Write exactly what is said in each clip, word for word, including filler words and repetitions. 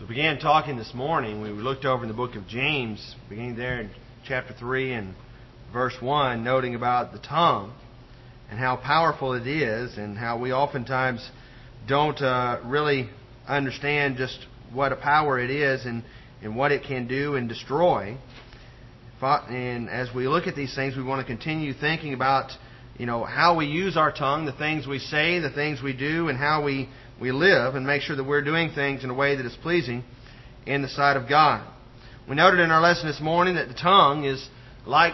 began talking this morning, we looked over in the book of James, beginning there in chapter three and verse one, noting about the tongue and how powerful it is and how we oftentimes don't uh, really understand just what a power it is and, and what it can do and destroy. And as we look at these things, we want to continue thinking about, you know, how we use our tongue, the things we say, the things we do, and how we, we live, and make sure that we're doing things in a way that is pleasing in the sight of God. We noted in our lesson this morning that the tongue is like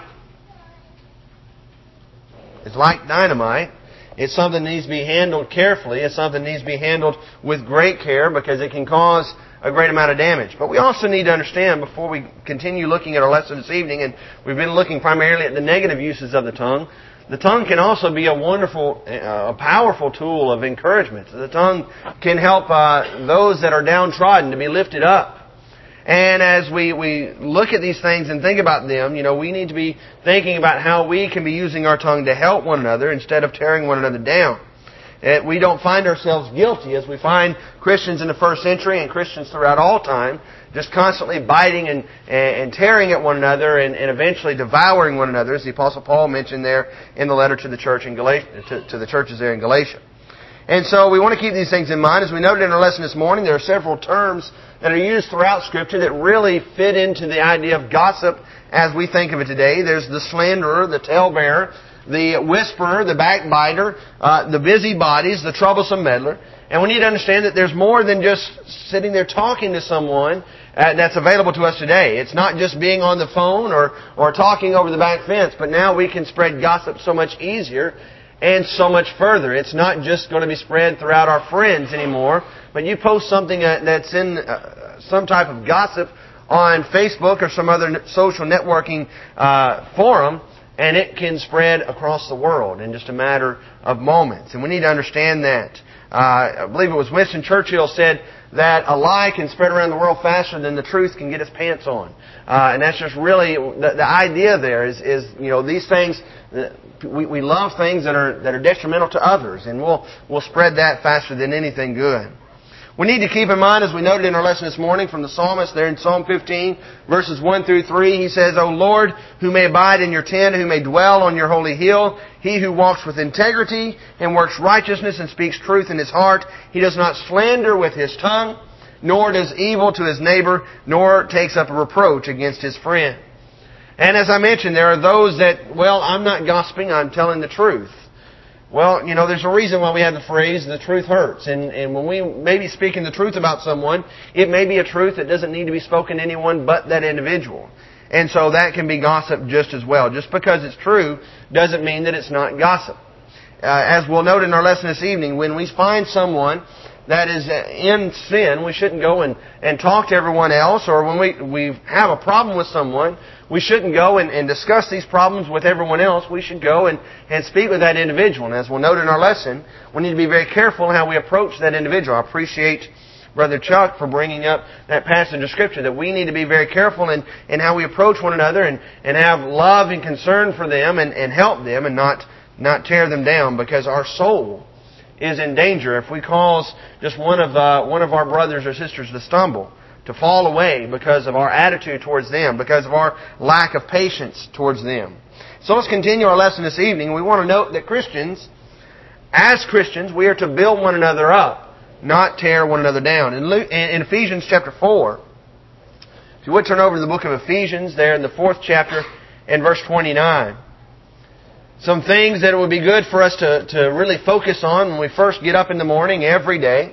it's like dynamite. It's something that needs to be handled carefully. It's something that needs to be handled with great care because it can cause a great amount of damage. But we also need to understand, before we continue looking at our lesson this evening, and we've been looking primarily at the negative uses of the tongue, the tongue can also be a wonderful, uh, a powerful tool of encouragement. The tongue can help uh, those that are downtrodden to be lifted up. And as we, we look at these things and think about them, you know, we need to be thinking about how we can be using our tongue to help one another instead of tearing one another down. And we don't find ourselves guilty as we find Christians in the first century and Christians throughout all time just constantly biting and, and tearing at one another and, and eventually devouring one another, as the Apostle Paul mentioned there in the letter to the church in Galatia, to, to the churches there in Galatia. And so we want to keep these things in mind. As we noted in our lesson this morning, there are several terms that are used throughout Scripture that really fit into the idea of gossip as we think of it today. There's the slanderer, the talebearer, the whisperer, the backbiter, uh, the busybodies, the troublesome meddler. And we need to understand that there's more than just sitting there talking to someone uh, that's available to us today. It's not just being on the phone or, or talking over the back fence, but now we can spread gossip so much easier and so much further. It's not just going to be spread throughout our friends anymore, but you post something that's in uh, some type of gossip on Facebook or some other social networking uh, forum, and it can spread across the world in just a matter of moments. And we need to understand that. Uh, I believe it was Winston Churchill said that a lie can spread around the world faster than the truth can get its pants on. Uh, and that's just really, the, the idea there is, is, you know, these things, we, we love things that are, that are detrimental to others, and we'll, we'll spread that faster than anything good. We need to keep in mind, as we noted in our lesson this morning from the psalmist there in Psalm fifteen, verses one through three, he says, O Lord, who may abide in your tent, who may dwell on your holy hill, he who walks with integrity and works righteousness and speaks truth in his heart, he does not slander with his tongue, nor does evil to his neighbor, nor takes up a reproach against his friend. And as I mentioned, there are those that, well, I'm not gossiping, I'm telling the truth. Well, you know, there's a reason why we have the phrase, the truth hurts. And, and when we may be speaking the truth about someone, it may be a truth that doesn't need to be spoken to anyone but that individual. And so that can be gossip just as well. Just because it's true doesn't mean that it's not gossip. Uh, as we'll note in our lesson this evening, when we find someone that is in sin, we shouldn't go and, and talk to everyone else. Or when we, we have a problem with someone, we shouldn't go and, and discuss these problems with everyone else. We should go and, and speak with that individual. And as we'll note in our lesson, we need to be very careful in how we approach that individual. I appreciate Brother Chuck for bringing up that passage of Scripture, that we need to be very careful in, in how we approach one another and, and have love and concern for them and, and help them and not, not tear them down, because our soul is in danger if we cause just one of uh, one of our brothers or sisters to stumble, to fall away because of our attitude towards them, because of our lack of patience towards them. So let's continue our lesson this evening. We want to note that Christians, as Christians, we are to build one another up, not tear one another down. In, Luke, in Ephesians chapter four, if you would turn over to the book of Ephesians, there in the fourth chapter and verse twenty-nine. Some things that it would be good for us to, to really focus on when we first get up in the morning every day.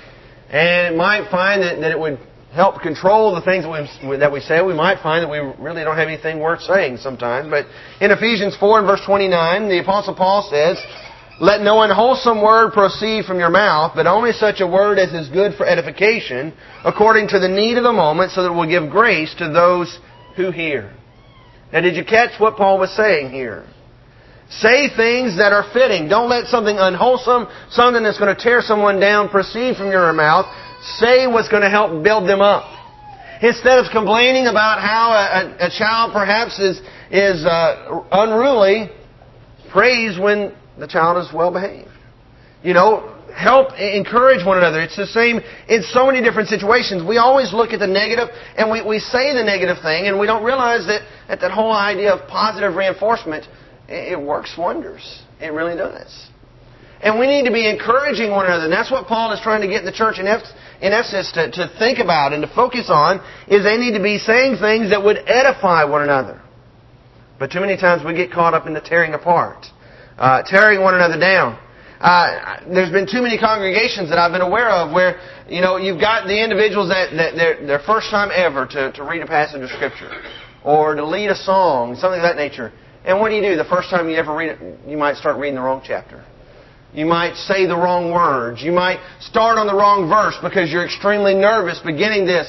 And it might find that, that it would help control the things that we, that we say. We might find that we really don't have anything worth saying sometimes. But in Ephesians four and verse twenty-nine, the Apostle Paul says, Let no unwholesome word proceed from your mouth, but only such a word as is good for edification, according to the need of the moment, so that it will give grace to those who hear. Now, did you catch what Paul was saying here? Say things that are fitting. Don't let something unwholesome, something that's going to tear someone down, proceed from your mouth. Say what's going to help build them up. Instead of complaining about how a, a, a child perhaps is, is uh, unruly, praise when the child is well behaved. You know, help encourage one another. It's the same in so many different situations. We always look at the negative and we, we say the negative thing, and we don't realize that, that that whole idea of positive reinforcement, it, it works wonders. It really does. And we need to be encouraging one another. And that's what Paul is trying to get the church in Ephesus to, to think about and to focus on, is they need to be saying things that would edify one another. But too many times we get caught up in the tearing apart, uh, tearing one another down. Uh, there's been too many congregations that I've been aware of where, you know, you've got the individuals that, that their, their first time ever to, to read a passage of Scripture or to lead a song, something of that nature. And what do you do? The first time you ever read it, you might start reading the wrong chapter. You might say the wrong words. You might start on the wrong verse because you're extremely nervous beginning this.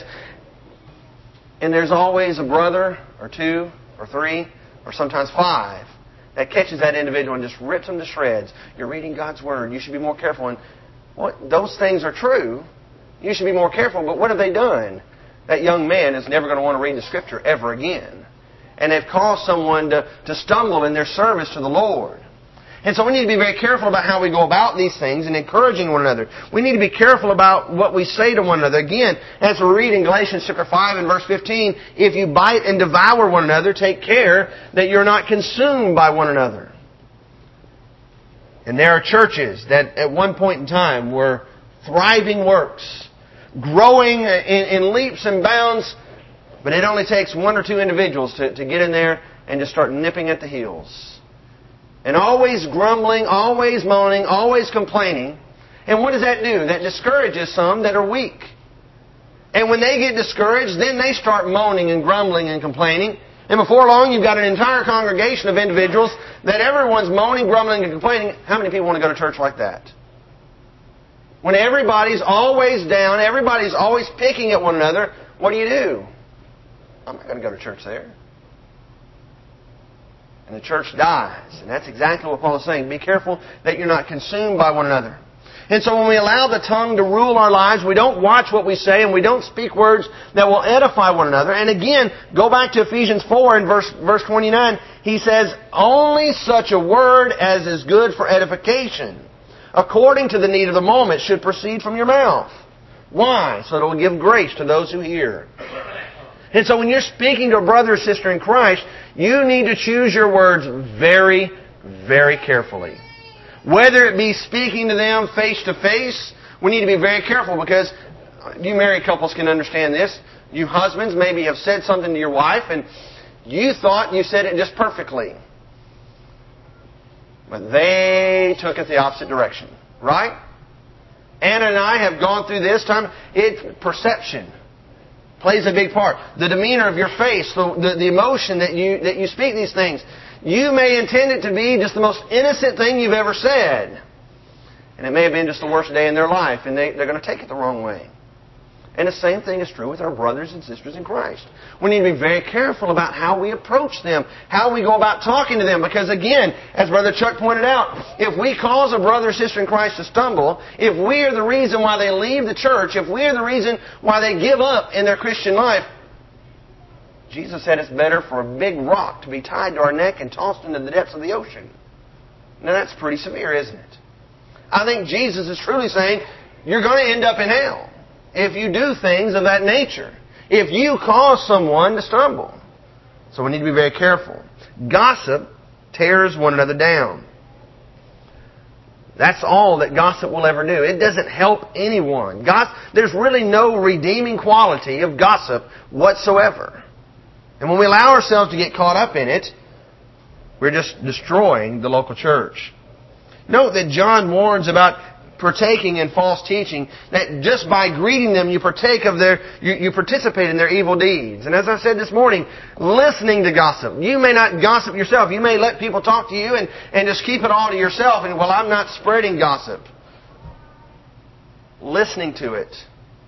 And there's always a brother or two or three or sometimes five that catches that individual and just rips them to shreds. You're reading God's Word. You should be more careful. And what, those things are true. You should be more careful. But what have they done? That young man is never going to want to read the Scripture ever again. And they've caused someone to, to stumble in their service to the Lord. And so we need to be very careful about how we go about these things and encouraging one another. We need to be careful about what we say to one another. Again, as we read in Galatians chapter five and verse fifteen, if you bite and devour one another, take care that you're not consumed by one another. And there are churches that at one point in time were thriving works, growing in, in leaps and bounds, but it only takes one or two individuals to, to get in there and just start nipping at the heels. And always grumbling, always moaning, always complaining. And what does that do? That discourages some that are weak. And when they get discouraged, then they start moaning and grumbling and complaining. And before long, you've got an entire congregation of individuals that everyone's moaning, grumbling, and complaining. How many people want to go to church like that? When everybody's always down, everybody's always picking at one another, what do you do? I'm not going to go to church there. And the church dies. And that's exactly what Paul is saying. Be careful that you're not consumed by one another. And so when we allow the tongue to rule our lives, we don't watch what we say and we don't speak words that will edify one another. And again, go back to Ephesians four and verse, verse twenty-nine. He says, only such a word as is good for edification, according to the need of the moment, should proceed from your mouth. Why? So it will give grace to those who hear. And so when you're speaking to a brother or sister in Christ, you need to choose your words very, very carefully. Whether it be speaking to them face to face, we need to be very careful because you married couples can understand this. You husbands maybe have said something to your wife and you thought you said it just perfectly. But they took it the opposite direction. Right? Anna and I have gone through this time. It's perception. Plays a big part. The demeanor of your face, the, the, the emotion that you that you speak these things. You may intend it to be just the most innocent thing you've ever said. And it may have been just the worst day in their life, and they, they're going to take it the wrong way. And the same thing is true with our brothers and sisters in Christ. We need to be very careful about how we approach them, how we go about talking to them. Because again, as Brother Chuck pointed out, if we cause a brother or sister in Christ to stumble, if we are the reason why they leave the church, if we are the reason why they give up in their Christian life, Jesus said it's better for a big rock to be tied to our neck and tossed into the depths of the ocean. Now that's pretty severe, isn't it? I think Jesus is truly saying, you're going to end up in hell if you do things of that nature. If you cause someone to stumble. So we need to be very careful. Gossip tears one another down. That's all that gossip will ever do. It doesn't help anyone. Gossip, there's really no redeeming quality of gossip whatsoever. And when we allow ourselves to get caught up in it, we're just destroying the local church. Note that John warns about partaking in false teaching, that just by greeting them you partake of their, you, you participate in their evil deeds. And as I said this morning, listening to gossip. You may not gossip yourself. You may let people talk to you and, and just keep it all to yourself and, well, I'm not spreading gossip. Listening to it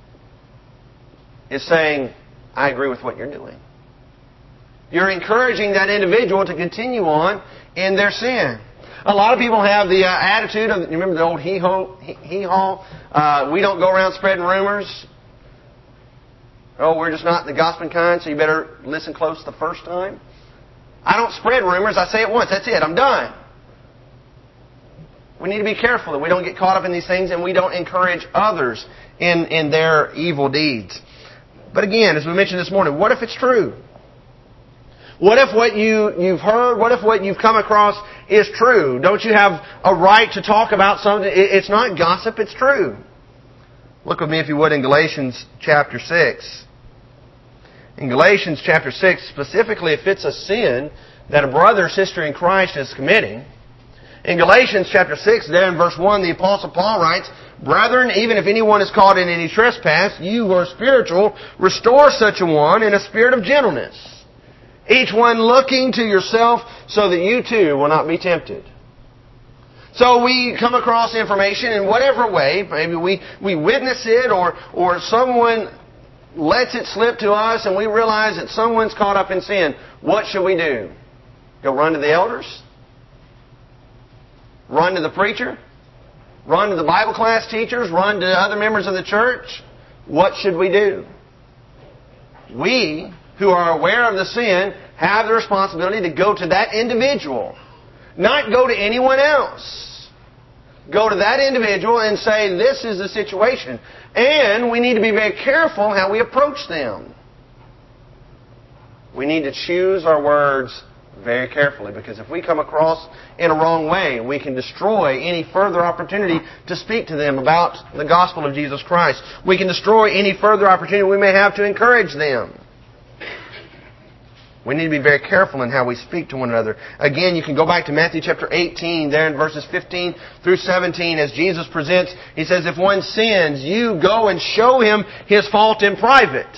is saying, I agree with what you're doing. You're encouraging that individual to continue on in their sin. A lot of people have the uh, attitude of, you remember the old hee-haw? Hee-haw? Uh, we don't go around spreading rumors. Oh, we're just not the gossiping kind, so you better listen close the first time. I don't spread rumors. I say it once. That's it. I'm done. We need to be careful that we don't get caught up in these things and we don't encourage others in, in their evil deeds. But again, as we mentioned this morning, what if it's true? What if what you, you've heard, what if what you've come across is true? Don't you have a right to talk about something? It's not gossip, it's true. Look with me, if you would, in Galatians chapter six. In Galatians chapter six, specifically if it's a sin that a brother or sister in Christ is committing, in Galatians chapter six, there in verse one, the Apostle Paul writes, "Brethren, even if anyone is caught in any trespass, you who are spiritual, restore such a one in a spirit of gentleness. Each one looking to yourself so that you too will not be tempted." So we come across information in whatever way, maybe we, we witness it or, or someone lets it slip to us and we realize that someone's caught up in sin. What should we do? Go run to the elders? Run to the preacher? Run to the Bible class teachers? Run to other members of the church? What should we do? We, who are aware of the sin, have the responsibility to go to that individual. Not go to anyone else. Go to that individual and say, this is the situation. And we need to be very careful how we approach them. We need to choose our words very carefully, because if we come across in a wrong way, we can destroy any further opportunity to speak to them about the gospel of Jesus Christ. We can destroy any further opportunity we may have to encourage them. We need to be very careful in how we speak to one another. Again, you can go back to Matthew chapter eighteen, there in verses fifteen through seventeen, as Jesus presents, He says, if one sins, you go and show him his fault in private.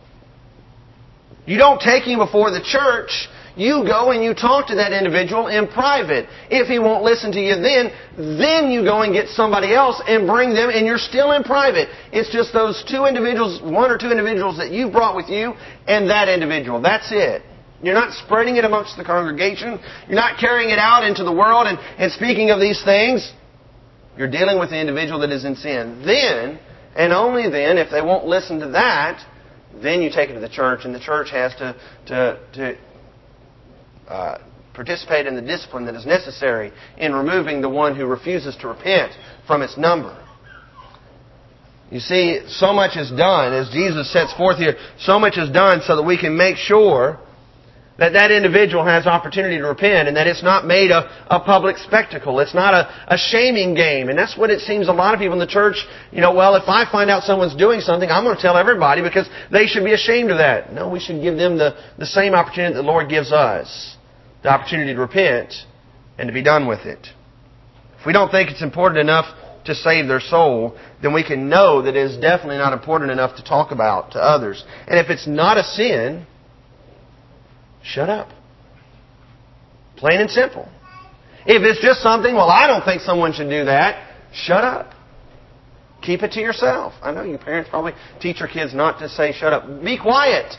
You don't take him before the church. You go and you talk to that individual in private. If he won't listen to you then, then you go and get somebody else and bring them, and you're still in private. It's just those two individuals, one or two individuals that you've brought with you, and that individual. That's it. You're not spreading it amongst the congregation. You're not carrying it out into the world and, and speaking of these things. You're dealing with the individual that is in sin. Then, and only then, if they won't listen to that, then you take it to the church, and the church has to, to, to Uh, participate in the discipline that is necessary in removing the one who refuses to repent from its number. You see, so much is done, as Jesus sets forth here, so much is done so that we can make sure that that individual has opportunity to repent and that it's not made a, a public spectacle. It's not a, a shaming game. And that's what it seems a lot of people in the church, you know, well, if I find out someone's doing something, I'm going to tell everybody because they should be ashamed of that. No, we should give them the, the same opportunity that the Lord gives us. The opportunity to repent and to be done with it. If we don't think it's important enough to save their soul, then we can know that it is definitely not important enough to talk about to others. And if it's not a sin, shut up. Plain and simple. If it's just something, well, I don't think someone should do that, shut up. Keep it to yourself. I know you parents probably teach your kids not to say shut up. Be quiet.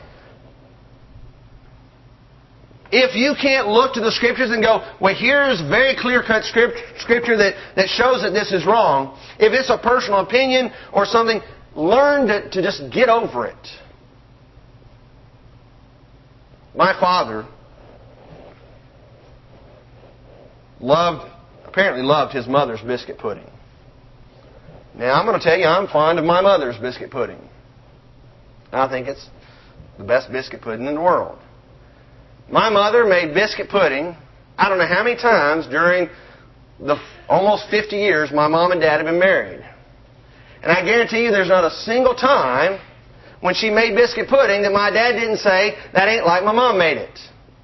If you can't look to the Scriptures and go, well, here's very clear-cut Scripture that, that shows that this is wrong. If it's a personal opinion or something, learn to, to just get over it. My father loved, apparently loved his mother's biscuit pudding. Now, I'm going to tell you, I'm fond of my mother's biscuit pudding. I think it's the best biscuit pudding in the world. My mother made biscuit pudding, I don't know how many times during the almost fifty years my mom and dad have been married. And I guarantee you there's not a single time when she made biscuit pudding that my dad didn't say, that ain't like my mom made it.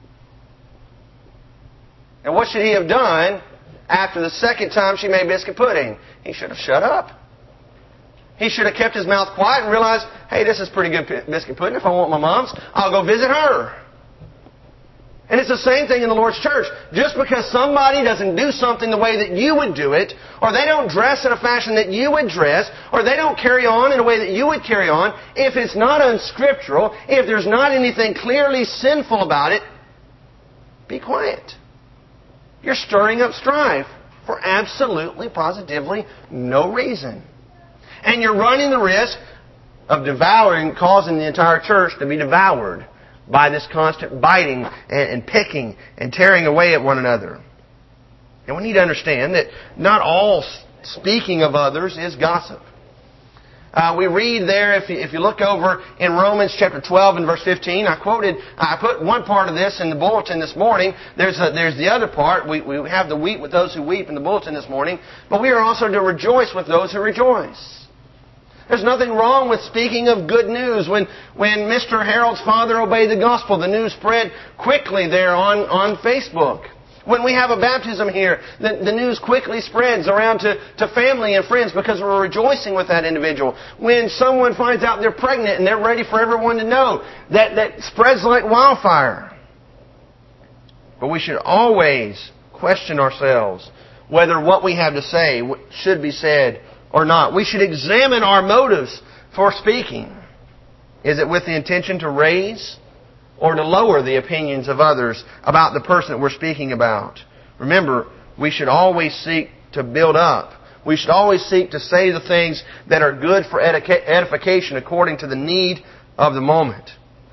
And what should he have done after the second time she made biscuit pudding? He should have shut up. He should have kept his mouth quiet and realized, hey, this is pretty good biscuit pudding. If I want my mom's, I'll go visit her. And it's the same thing in the Lord's church. Just because somebody doesn't do something the way that you would do it, or they don't dress in a fashion that you would dress, or they don't carry on in a way that you would carry on, if it's not unscriptural, if there's not anything clearly sinful about it, be quiet. You're stirring up strife for absolutely, positively no reason. And you're running the risk of devouring, causing the entire church to be devoured by this constant biting and, and picking and tearing away at one another. And we need to understand that not all speaking of others is gossip. Uh, we read there, if you, if you look over in Romans chapter twelve and verse fifteen, I quoted, I put one part of this in the bulletin this morning. There's a, there's the other part. We, we have the weep with those who weep in the bulletin this morning. But we are also to rejoice with those who rejoice. There's nothing wrong with speaking of good news. When, when Mister Harold's father obeyed the gospel, the news spread quickly there on, on Facebook. When we have a baptism here, the, the news quickly spreads around to, to family and friends because we're rejoicing with that individual. When someone finds out they're pregnant and they're ready for everyone to know, that, that spreads like wildfire. But we should always question ourselves whether what we have to say should be said or not. We should examine our motives for speaking. Is it with the intention to raise or to lower the opinions of others about the person that we're speaking about? Remember, we should always seek to build up. We should always seek to say the things that are good for edification according to the need of the moment.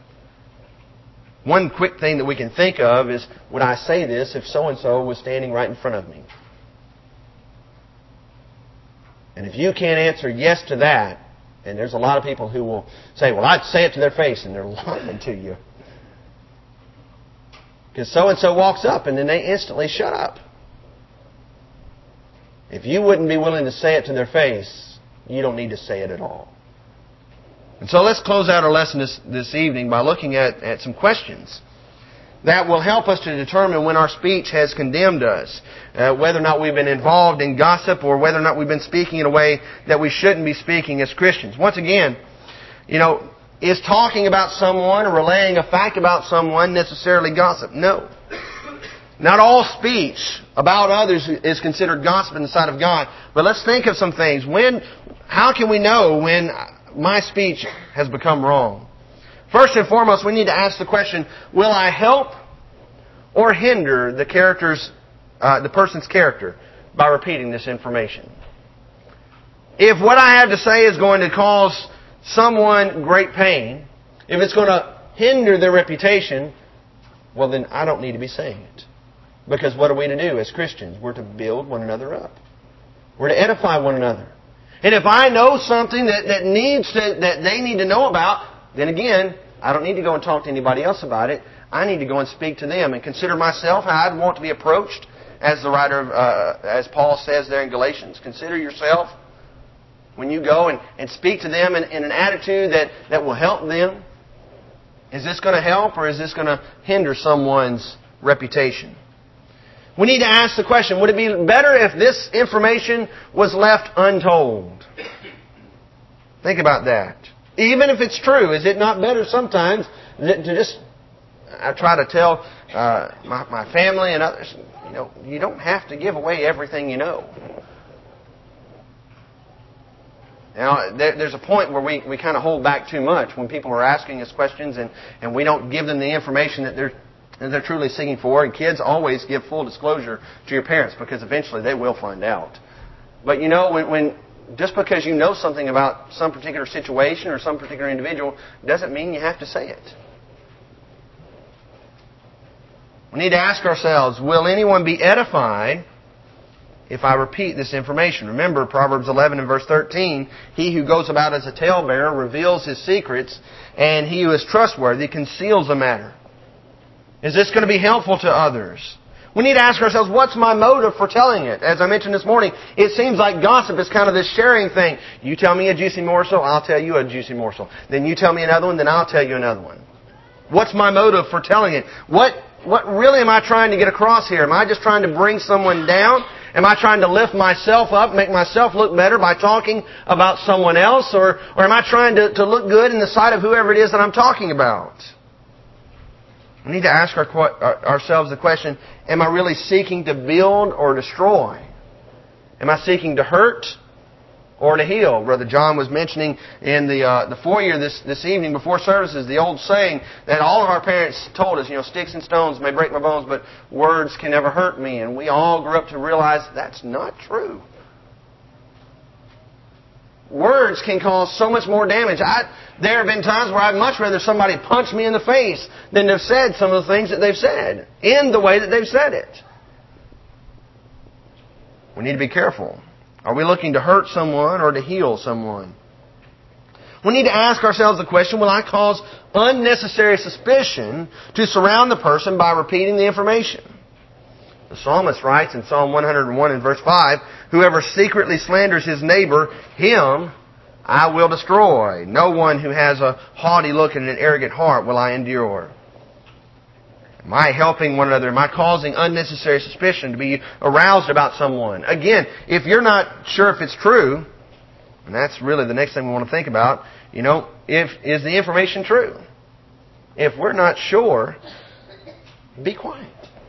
One quick thing that we can think of is, would I say this if so-and-so was standing right in front of me? And if you can't answer yes to that, and there's a lot of people who will say, well, I'd say it to their face, and they're lying to you. Because so-and-so walks up and then they instantly shut up. If you wouldn't be willing to say it to their face, you don't need to say it at all. And so let's close out our lesson this, this evening by looking at, at some questions that will help us to determine when our speech has condemned us, uh, whether or not we've been involved in gossip or whether or not we've been speaking in a way that we shouldn't be speaking as Christians. Once again, you know, is talking about someone or relaying a fact about someone necessarily gossip? No. Not all speech about others is considered gossip in the sight of God. But let's think of some things. When, how can we know when my speech has become wrong? First and foremost, we need to ask the question, will I help or hinder the character's, uh, the person's character by repeating this information? If what I have to say is going to cause someone great pain, if it's going to hinder their reputation, well then I don't need to be saying it. Because what are we to do as Christians? We're to build one another up. We're to edify one another. And if I know something that, that needs to, that they need to know about, then again, I don't need to go and talk to anybody else about it. I need to go and speak to them and consider myself how I'd want to be approached, as the writer, of, uh, as Paul says there in Galatians. Consider yourself when you go and, and speak to them in, in an attitude that, that will help them. Is this going to help or is this going to hinder someone's reputation? We need to ask the question, would it be better if this information was left untold? Think about that. Even if it's true, is it not better sometimes to just... I try to tell uh, my, my family and others, you know, you don't have to give away everything you know. Now, there, there's a point where we, we kind of hold back too much when people are asking us questions and, and we don't give them the information that they're that they're truly seeking for. And kids always give full disclosure to your parents because eventually they will find out. But you know, when, when just because you know something about some particular situation or some particular individual doesn't mean you have to say it. We need to ask ourselves, will anyone be edified if I repeat this information? Remember Proverbs eleven and verse thirteen, he who goes about as a talebearer reveals his secrets, and he who is trustworthy conceals a matter. Is this going to be helpful to others? We need to ask ourselves, what's my motive for telling it? As I mentioned this morning, it seems like gossip is kind of this sharing thing. You tell me a juicy morsel, I'll tell you a juicy morsel. Then you tell me another one, then I'll tell you another one. What's my motive for telling it? What What really am I trying to get across here? Am I just trying to bring someone down? Am I trying to lift myself up, make myself look better by talking about someone else? Or, or am I trying to, to look good in the sight of whoever it is that I'm talking about? We need to ask our, ourselves the question, am I really seeking to build or destroy? Am I seeking to hurt or to heal? Brother John was mentioning in the uh, the foyer this, this evening before services, the old saying that all of our parents told us, you know, sticks and stones may break my bones, but words can never hurt me. And we all grew up to realize that's not true. Words can cause so much more damage. I, there have been times where I'd much rather somebody punch me in the face than to have said some of the things that they've said in the way that they've said it. We need to be careful. Are we looking to hurt someone or to heal someone? We need to ask ourselves the question, will I cause unnecessary suspicion to surround the person by repeating the information? The psalmist writes in Psalm one hundred one and verse five, whoever secretly slanders his neighbor, him I will destroy. No one who has a haughty look and an arrogant heart will I endure. Am I helping one another? Am I causing unnecessary suspicion to be aroused about someone? Again, if you're not sure if it's true, and that's really the next thing we want to think about, you know, if is the information true? If we're not sure, be quiet.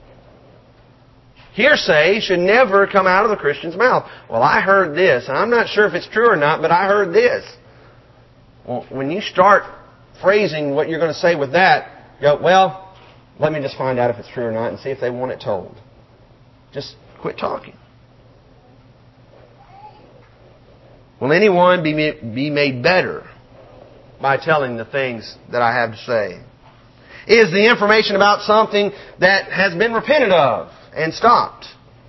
Hearsay should never come out of the Christian's mouth. Well, I heard this, and I'm not sure if it's true or not, but I heard this. Well, when you start phrasing what you're going to say with that, you go, well, let me just find out if it's true or not and see if they want it told. Just quit talking. Will anyone be be made better by telling the things that I have to say? Is the information about something that has been repented of and stopped?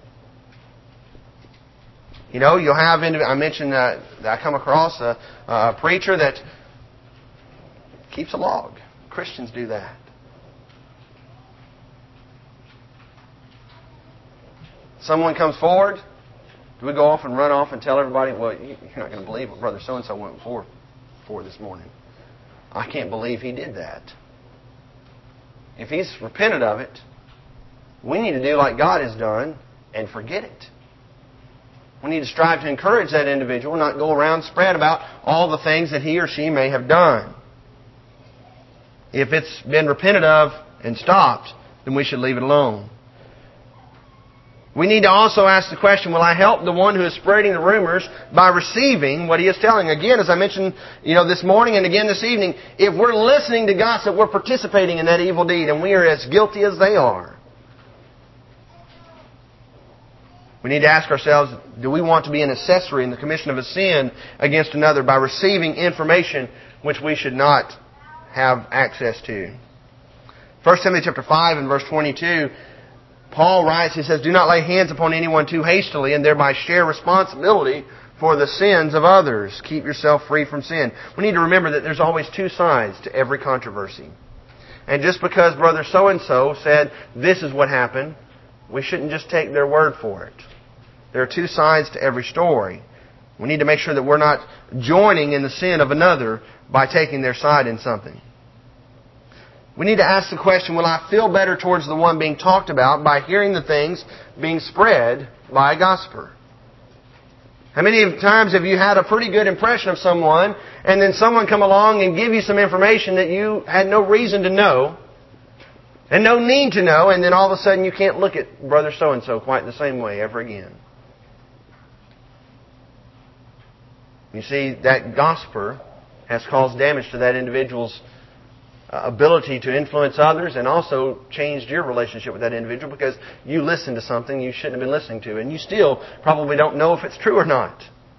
You know, you'll have, I mentioned uh, that I come across a, a preacher that keeps a log. Christians do that. Someone comes forward, do we go off and run off and tell everybody, well, you're not going to believe what Brother So-and-so went for, for this morning. I can't believe he did that. If he's repented of it, we need to do like God has done and forget it. We need to strive to encourage that individual, not go around and spread about all the things that he or she may have done. If it's been repented of and stopped, then we should leave it alone. We need to also ask the question, will I help the one who is spreading the rumors by receiving what he is telling? Again, as I mentioned, you know, this morning and again this evening, if we're listening to gossip, we're participating in that evil deed, and we are as guilty as they are. We need to ask ourselves, do we want to be an accessory in the commission of a sin against another by receiving information which we should not have access to? First Timothy chapter five and verse twenty-two, Paul writes, he says, do not lay hands upon anyone too hastily and thereby share responsibility for the sins of others. Keep yourself free from sin. We need to remember that there's always two sides to every controversy. And just because Brother So-and-so said this is what happened, we shouldn't just take their word for it. There are two sides to every story. We need to make sure that we're not joining in the sin of another by taking their side in something. We need to ask the question, will I feel better towards the one being talked about by hearing the things being spread by a gossiper? How many times have you had a pretty good impression of someone, and then someone come along and give you some information that you had no reason to know, and no need to know, and then all of a sudden you can't look at Brother So-and-so quite the same way ever again? You see, that gossiper has caused damage to that individual's ability to influence others, and also changed your relationship with that individual because you listened to something you shouldn't have been listening to, and you still probably don't know if it's true or not.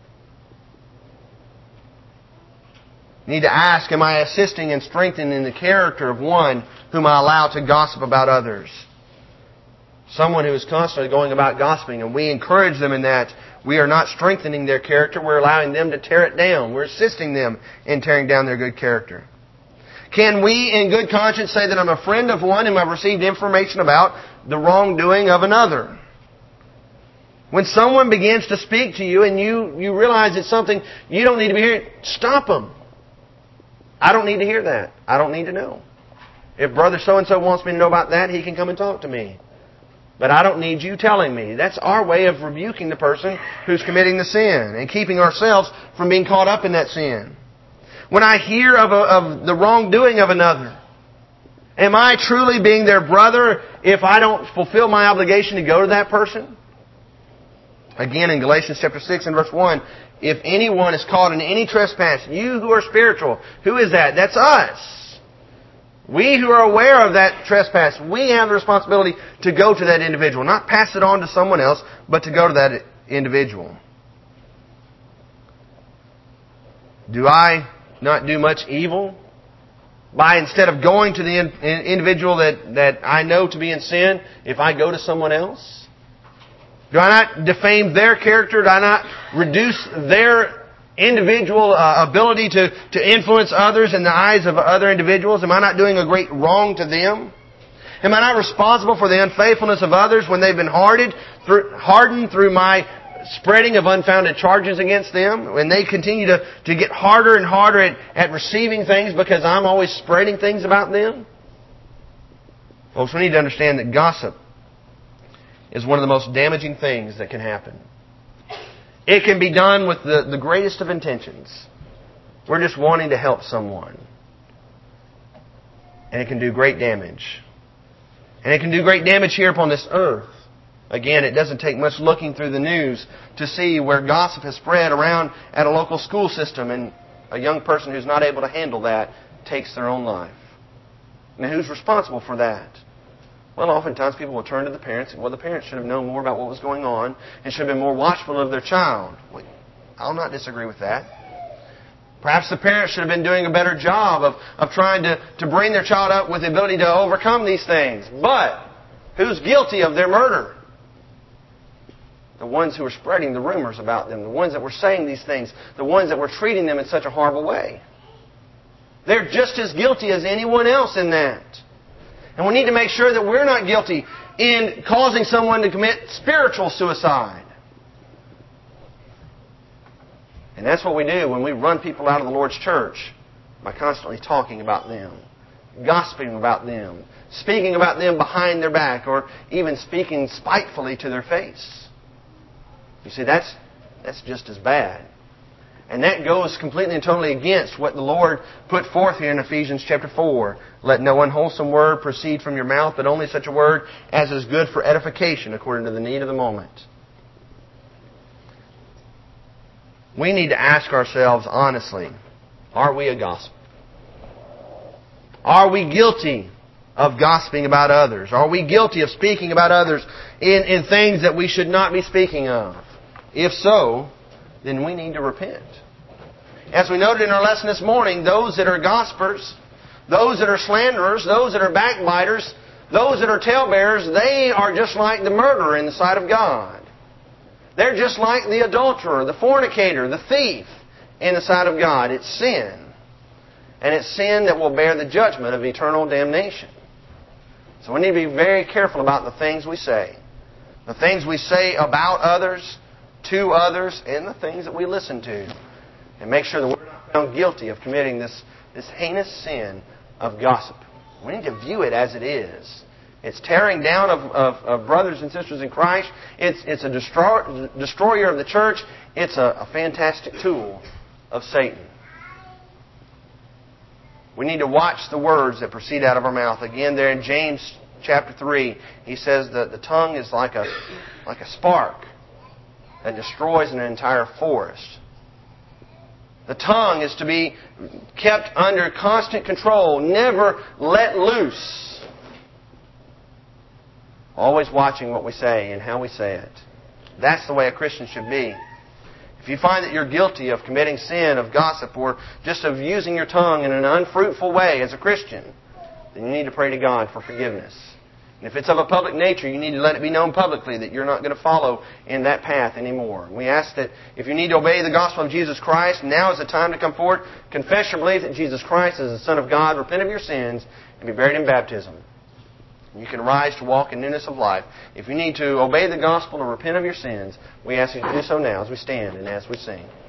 You need to ask, am I assisting and strengthening the character of one whom I allow to gossip about others? Someone who is constantly going about gossiping, and we encourage them in that, we are not strengthening their character, we're allowing them to tear it down. We're assisting them in tearing down their good character. Can we, in good conscience, say that I'm a friend of one whom I've received information about the wrongdoing of another? When someone begins to speak to you and you, you realize it's something you don't need to be hearing, stop them. I don't need to hear that. I don't need to know. If Brother So-and-so wants me to know about that, he can come and talk to me. But I don't need you telling me. That's our way of rebuking the person who's committing the sin and keeping ourselves from being caught up in that sin. When I hear of, a, of the wrongdoing of another, am I truly being their brother if I don't fulfill my obligation to go to that person? Again, in Galatians chapter six and verse one, if anyone is caught in any trespass, you who are spiritual, who is that? That's us. We who are aware of that trespass, we have the responsibility to go to that individual. Not pass it on to someone else, but to go to that individual. Do I not do much evil by, instead of going to the in, individual that, that I know to be in sin, if I go to someone else? Do I not defame their character? Do I not reduce their individual uh, ability to, to influence others in the eyes of other individuals? Am I not doing a great wrong to them? Am I not responsible for the unfaithfulness of others when they've been hardened through, hardened through my spreading of unfounded charges against them? When they continue to, to get harder and harder at, at receiving things because I'm always spreading things about them? Folks, we need to understand that gossip is one of the most damaging things that can happen. It can be done with the, the greatest of intentions. We're just wanting to help someone. And it can do great damage. And it can do great damage here upon this earth. Again, it doesn't take much looking through the news to see where gossip has spread around at a local school system and a young person who's not able to handle that takes their own life. Now, who's responsible for that? Well, oftentimes people will turn to the parents and, well, the parents should have known more about what was going on and should have been more watchful of their child. Well, I'll not disagree with that. Perhaps the parents should have been doing a better job of, of trying to, to bring their child up with the ability to overcome these things. But who's guilty of their murder? The ones who were spreading the rumors about them, the ones that were saying these things, the ones that were treating them in such a horrible way. They're just as guilty as anyone else in that. And we need to make sure that we're not guilty in causing someone to commit spiritual suicide. And that's what we do when we run people out of the Lord's church, by constantly talking about them, gossiping about them, speaking about them behind their back, or even speaking spitefully to their face. You see, that's, that's just as bad. And that goes completely and totally against what the Lord put forth here in Ephesians chapter four. Let no unwholesome word proceed from your mouth, but only such a word as is good for edification according to the need of the moment. We need to ask ourselves honestly, are we a gossip? Are we guilty of gossiping about others? Are we guilty of speaking about others in, in things that we should not be speaking of? If so, then we need to repent. As we noted in our lesson this morning, those that are gossipers, those that are slanderers, those that are backbiters, those that are talebearers, they are just like the murderer in the sight of God. They're just like the adulterer, the fornicator, the thief in the sight of God. It's sin. And it's sin that will bear the judgment of eternal damnation. So we need to be very careful about the things we say. The things we say about others, to others, and the things that we listen to. And make sure that we're not found guilty of committing this, this heinous sin of gossip. We need to view it as it is. It's tearing down of, of, of brothers and sisters in Christ. It's, it's a destroy, destroyer of the church. It's a, a fantastic tool of Satan. We need to watch the words that proceed out of our mouth. Again, there in James chapter three, he says that the tongue is like a, like a spark that destroys an entire forest. The tongue is to be kept under constant control, never let loose. Always watching what we say and how we say it. That's the way a Christian should be. If you find that you're guilty of committing sin, of gossip, or just of using your tongue in an unfruitful way as a Christian, then you need to pray to God for forgiveness. And if it's of a public nature, you need to let it be known publicly that you're not going to follow in that path anymore. We ask that if you need to obey the gospel of Jesus Christ, now is the time to come forward, confess your belief that Jesus Christ is the Son of God, repent of your sins, and be buried in baptism. You can rise to walk in newness of life. If you need to obey the gospel or repent of your sins, we ask you to do so now as we stand and as we sing.